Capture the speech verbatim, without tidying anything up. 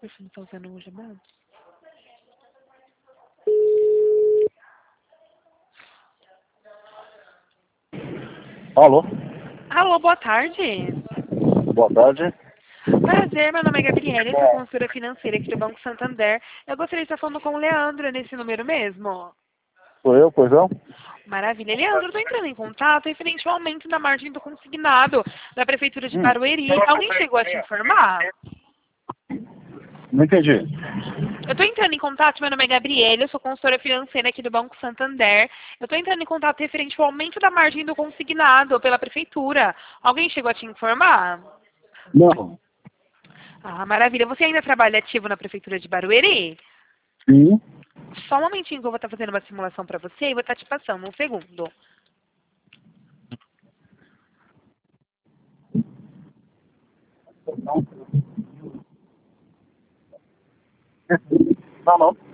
Você não tá usando o Gmail? Alô? Alô, boa tarde. Boa tarde. Prazer, meu nome é Gabriela, eu sou consultora financeira aqui do Banco Santander. Eu gostaria de estar falando com o Leandro nesse número mesmo. Sou eu, pois não? Maravilha. Leandro, eu estou entrando em contato referente ao aumento da margem do consignado da Prefeitura de Hum. Barueri. Alguém chegou a te informar? Não entendi. Eu estou entrando em contato, meu nome é Gabriela, eu sou consultora financeira aqui do Banco Santander. Eu estou entrando em contato referente ao aumento da margem do consignado pela Prefeitura. Alguém chegou a te informar? Não. Ah, maravilha. Você ainda trabalha ativo na Prefeitura de Barueri? Sim. Só um momentinho que eu vou estar fazendo uma simulação para você e vou estar te passando, um segundo. Não, não.